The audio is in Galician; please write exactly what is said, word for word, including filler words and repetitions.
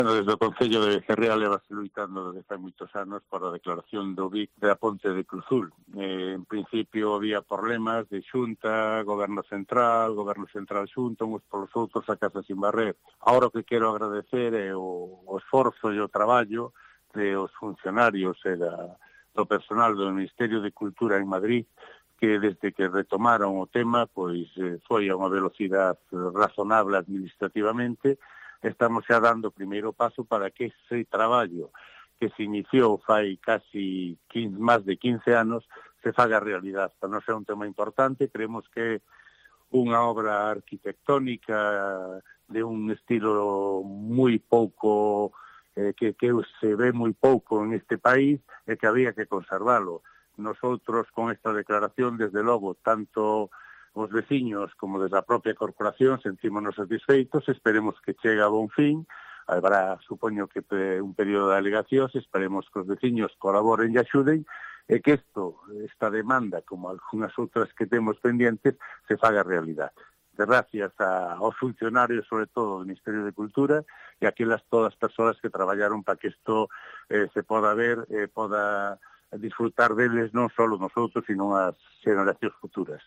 Desde o Concello de Becerreá levase loitando desde hai moitos anos por a declaración do B I C da Ponte de Cruzul. Eh, en principio había problemas de Xunta, Goberno Central, Goberno Central Xunta, uns polos outros a casa sin barrer. Ahora o que quero agradecer é o, o esforzo e o traballo de os funcionarios e da, do personal do Ministerio de Cultura en Madrid, que desde que retomaron o tema, pois eh, foi a unha velocidade razonable administrativamente. Estamos xa dando o primeiro paso para que ese traballo que se iniciou fai casi quince, máis de quince anos se faga realidade. Para nós é un tema importante, creemos que unha obra arquitectónica de un estilo moi pouco, eh, que, que se ve moi pouco en este país e que había que conservalo. Nosotros con esta declaración, desde logo, tanto os veciños como desde a propia corporación sentímonos satisfeitos, esperemos que chegue a bon fin, habrá, supoño que un período de alegacións, esperemos que os veciños colaboren e axuden, e que isto, esta demanda, como algunhas outras que temos pendientes, se faga realidade. Gracias a, aos funcionarios, sobre todo do Ministerio de Cultura, e a aquelas todas as persoas que traballaron para que isto eh, se poda ver, eh, poda disfrutar deles non só nosotros, sino as generacións futuras.